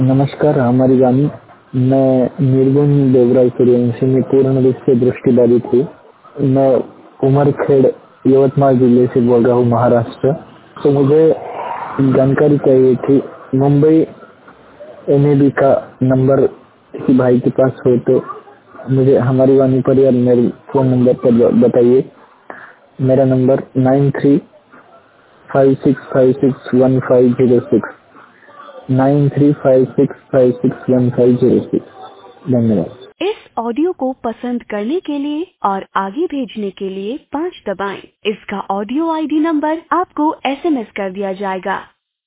नमस्कार, हमारी वाणी। मैं निर्गुण देवराज सूर्यवंशी में पूर्ण रूप से दृष्टिबाधित हूँ। मैं उमरखेड़ यवतमाल जिले से बोल रहा हूँ, महाराष्ट्र। तो मुझे जानकारी चाहिए थी, मुंबई एमएबी का नंबर किसी भाई के पास हो तो मुझे हमारी वाणी पर या मेरे फोन नंबर पर बताइए। मेरा नंबर 9356561506 9356561506। धन्यवाद। इस ऑडियो को पसंद करने के लिए और आगे भेजने के लिए 5 दबाएं। इसका ऑडियो आईडी नंबर आपको एसएमएस कर दिया जाएगा।